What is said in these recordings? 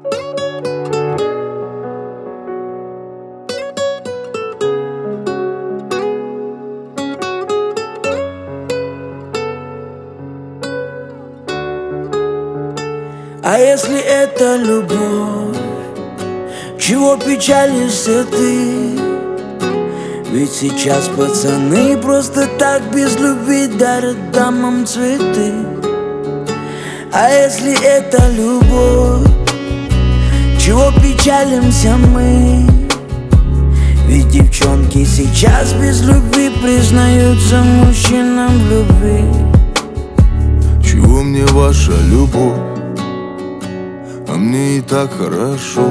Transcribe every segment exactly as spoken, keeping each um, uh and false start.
А если это любовь, чего печалишься ты? Ведь сейчас пацаны просто так без любви дарят дамам цветы. А если это любовь, чего печалимся мы? Ведь девчонки сейчас без любви признаются мужчинам в любви. Чего мне ваша любовь? А мне и так хорошо.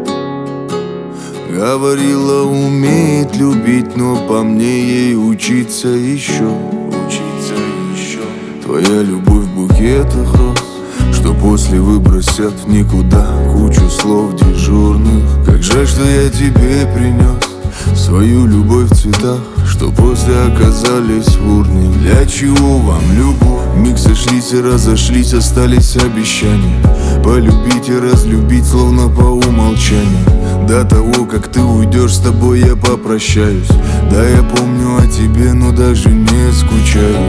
Говорила, умеет любить, но по мне ей учиться еще. Учиться еще. Твоя любовь в букетах роз, что после выбросят в никуда кучу слов дежурных. Как жаль, что я тебе принес свою любовь в цветах, что после оказались в урне. Для чего вам любовь? Миг сошлись и разошлись, остались обещания полюбить и разлюбить, словно по умолчанию. До того, как ты уйдешь, с тобой я попрощаюсь. Да, я помню о тебе, но даже не скучаю.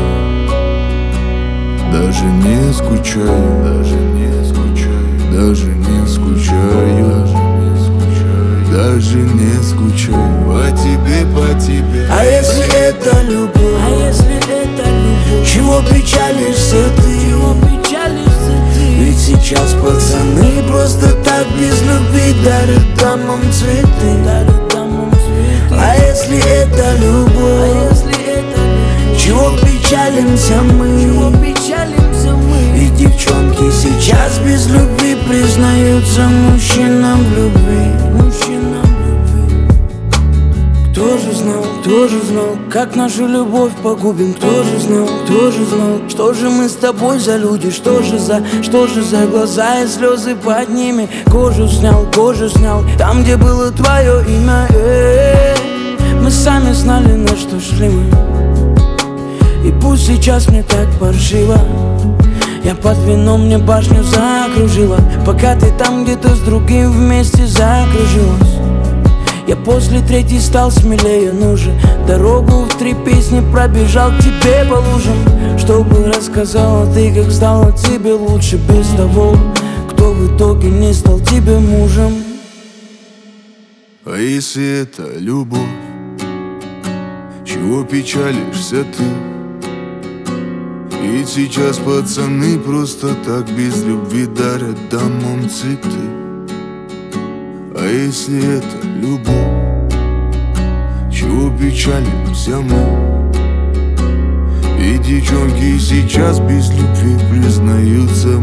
Даже не скучаю, даже не скучаю, даже не скучаю, даже не скучаю по тебе, по тебе. А если это любовь? А если это любовь? Чего печалишься ты? Чего печалишься ты? Ведь сейчас пацаны просто так без любви дарят дамам цветы. Дарят дамам цветы. А если это любовь? А если это любовь? Чего печалимся мы? Чего печалимся мы? Ведь девчонки сейчас без любви признаются мужчинам в любви. Мужчинам в любви. Кто же знал, кто же знал, как нашу любовь погубим? Кто же знал, кто же знал, что же мы с тобой за люди? Что же за, что же за глаза и слезы под ними? Кожу снял, кожу снял, там, где было твое имя. Э-э-э. Мы сами знали, на что шли мы. И пусть сейчас мне так паршиво, я под вином, мне башню закружила, пока ты там где-то с другим вместе закружилась. Я после третьей стал смелее, ну же дорогу в три песни пробежал к тебе по лужам, чтобы рассказала ты, как стало тебе лучше без того, кто в итоге не стал тебе мужем. А если это любовь, чего печалишься ты? Ведь сейчас пацаны просто так без любви дарят дамам цветы. А если это любовь, чего печалимся мы? Ведь девчонки сейчас без любви признаются